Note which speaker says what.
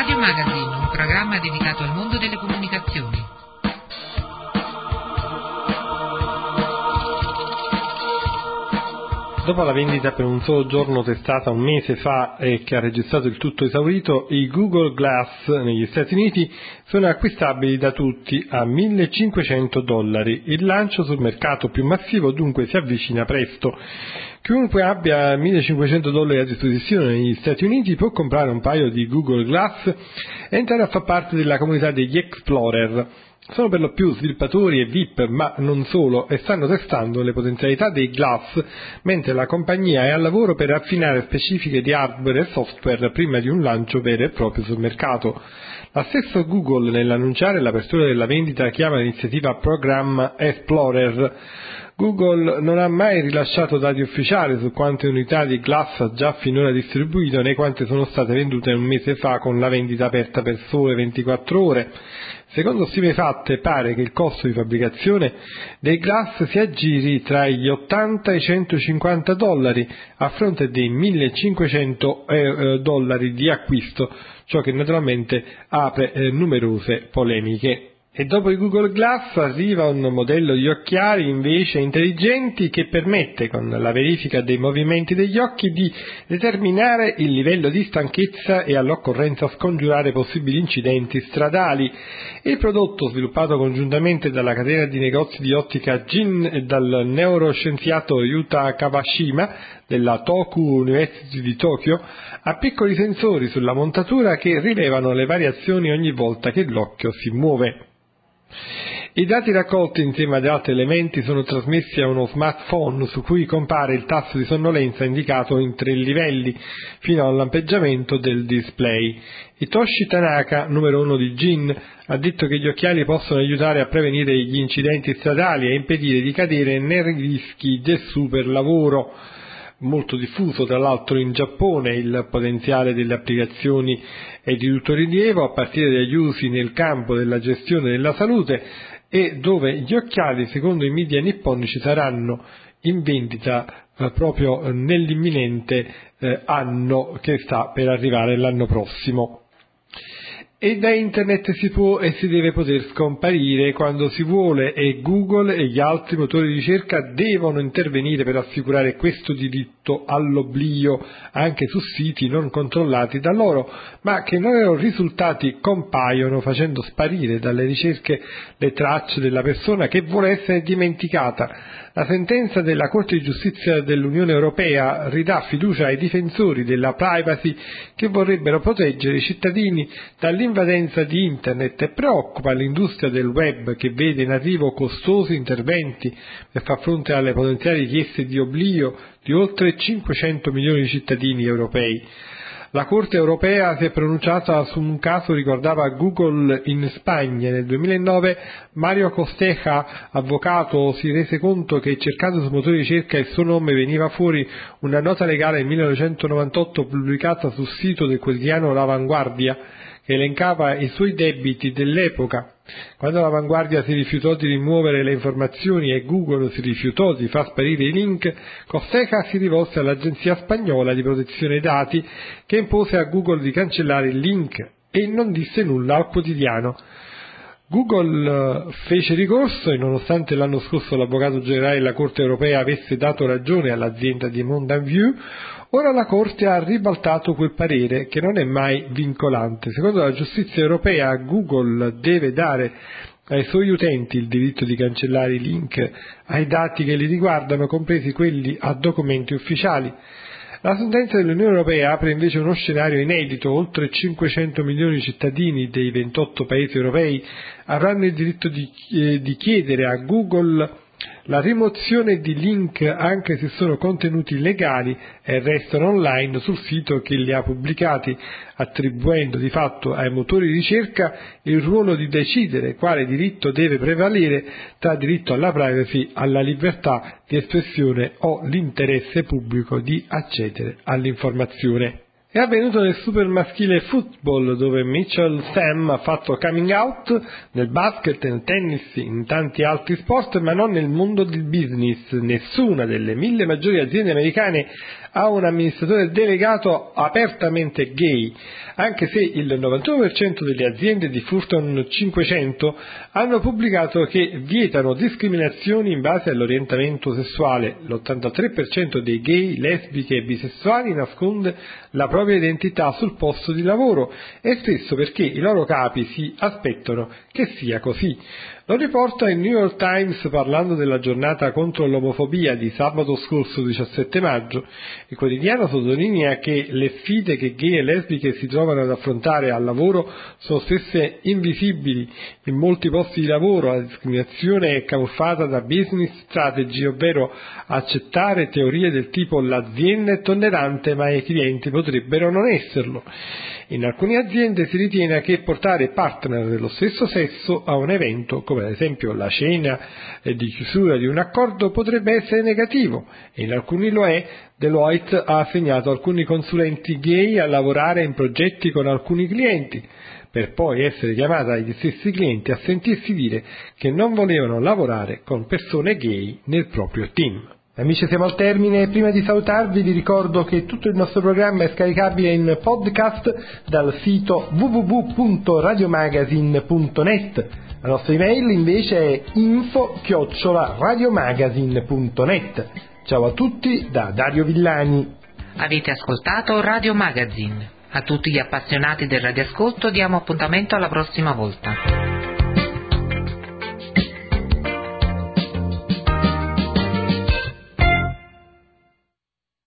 Speaker 1: Radio Magazine, un programma dedicato al mondo delle comunicazioni.
Speaker 2: Dopo la vendita per un solo giorno testata un mese fa e che ha registrato il tutto esaurito, i Google Glass negli Stati Uniti sono acquistabili da tutti a $1.500. Il lancio sul mercato più massivo dunque si avvicina presto. Chiunque abbia $1.500 a disposizione negli Stati Uniti può comprare un paio di Google Glass e entrare a far parte della comunità degli Explorer. Sono per lo più sviluppatori e VIP, ma non solo, e stanno testando le potenzialità dei Glass, mentre la compagnia è al lavoro per affinare specifiche di hardware e software prima di un lancio vero e proprio sul mercato. La stessa Google, nell'annunciare l'apertura della vendita, chiama l'iniziativa Program Explorer. Google non ha mai rilasciato dati ufficiali su quante unità di Glass ha già finora distribuito né quante sono state vendute un mese fa con la vendita aperta per sole 24 ore. Secondo stime fatte pare che il costo di fabbricazione dei Glass si aggiri tra gli $80 e i $150 a fronte dei $1.500 di acquisto, ciò che naturalmente apre numerose polemiche. E dopo il Google Glass arriva un modello di occhiali invece intelligenti che permette, con la verifica dei movimenti degli occhi, di determinare il livello di stanchezza e all'occorrenza scongiurare possibili incidenti stradali. Il prodotto, sviluppato congiuntamente dalla catena di negozi di ottica Jin e dal neuroscienziato Yuta Kawashima della Toku University di Tokyo, ha piccoli sensori sulla montatura che rilevano le variazioni ogni volta che l'occhio si muove. I dati raccolti insieme ad altri elementi sono trasmessi a uno smartphone su cui compare il tasso di sonnolenza indicato in 3 livelli fino al lampeggiamento del display. Hitoshi Tanaka, numero 1 di Jin, ha detto che gli occhiali possono aiutare a prevenire gli incidenti stradali e impedire di cadere nei rischi del superlavoro. Molto diffuso tra l'altro in Giappone, il potenziale delle applicazioni è di tutto rilievo, a partire dagli usi nel campo della gestione della salute, e dove gli occhiali, secondo i media nipponici, saranno in vendita proprio nell'imminente anno che sta per arrivare l'anno prossimo. E da internet si può e si deve poter scomparire quando si vuole, e Google e gli altri motori di ricerca devono intervenire per assicurare questo diritto all'oblio anche su siti non controllati da loro, ma che nei loro risultati compaiono facendo sparire dalle ricerche le tracce della persona che vuole essere dimenticata. La sentenza della Corte di Giustizia dell'Unione Europea ridà fiducia ai difensori della privacy che vorrebbero proteggere i cittadini dall'invadenza di Internet e preoccupa l'industria del web, che vede in arrivo costosi interventi per far fronte alle potenziali richieste di oblio di oltre 500 milioni di cittadini europei. La Corte europea si è pronunciata su un caso riguardava Google in Spagna. Nel 2009 Mario Costeja, avvocato, si rese conto che cercando su motori di ricerca il suo nome veniva fuori una nota legale del 1998 pubblicata sul sito del quotidiano L'Avanguardia, che elencava i suoi debiti dell'epoca. Quando l'Avanguardia si rifiutò di rimuovere le informazioni e Google si rifiutò di far sparire i link, Costeja si rivolse all'Agenzia Spagnola di Protezione Dati, che impose a Google di cancellare il link e non disse nulla al quotidiano. Google fece ricorso e nonostante l'anno scorso l'avvocato generale della Corte europea avesse dato ragione all'azienda di Mountain View, ora la Corte ha ribaltato quel parere, che non è mai vincolante. Secondo la giustizia europea, Google deve dare ai suoi utenti il diritto di cancellare i link ai dati che li riguardano, compresi quelli a documenti ufficiali. La sentenza dell'Unione Europea apre invece uno scenario inedito. Oltre 500 milioni di cittadini dei 28 paesi europei avranno il diritto di chiedere a Google la rimozione di link anche se sono contenuti legali e restano online sul sito che li ha pubblicati, attribuendo di fatto ai motori di ricerca il ruolo di decidere quale diritto deve prevalere tra diritto alla privacy, alla libertà di espressione o l'interesse pubblico di accedere all'informazione. È avvenuto nel super maschile football, dove Mitchell Sam ha fatto coming out, nel basket, nel tennis, in tanti altri sport, ma non nel mondo del business. Nessuna delle 1000 maggiori aziende americane ha un amministratore delegato apertamente gay, anche se il 91% delle aziende di Fortune 500 hanno pubblicato che vietano discriminazioni in base all'orientamento sessuale. L'83% dei gay, lesbiche e bisessuali nasconde la propria identità sul posto di lavoro, e spesso perché i loro capi si aspettano che sia così. Lo riporta il New York Times parlando della giornata contro l'omofobia di sabato scorso 17 maggio. Il quotidiano sottolinea che le sfide che gay e lesbiche si trovano ad affrontare al lavoro sono spesso invisibili in molti posti di lavoro. La discriminazione è camuffata da business strategy, ovvero accettare teorie del tipo l'azienda è tollerante ma i clienti potrebbero non esserlo. In alcune aziende si ritiene che portare partner dello stesso sesso a un evento, come ad esempio la cena di chiusura di un accordo, potrebbe essere negativo, e in alcuni lo è. Deloitte ha assegnato alcuni consulenti gay a lavorare in progetti con alcuni clienti, per poi essere chiamata dagli stessi clienti a sentirsi dire che non volevano lavorare con persone gay nel proprio team. Amici, siamo al termine. Prima di salutarvi vi ricordo che tutto il nostro programma è scaricabile in podcast dal sito www.radiomagazine.net. La nostra email invece è info@radiomagazine.net. Ciao a tutti da Dario Villani.
Speaker 1: Avete ascoltato Radio Magazine. A tutti gli appassionati del radioascolto diamo appuntamento alla prossima volta.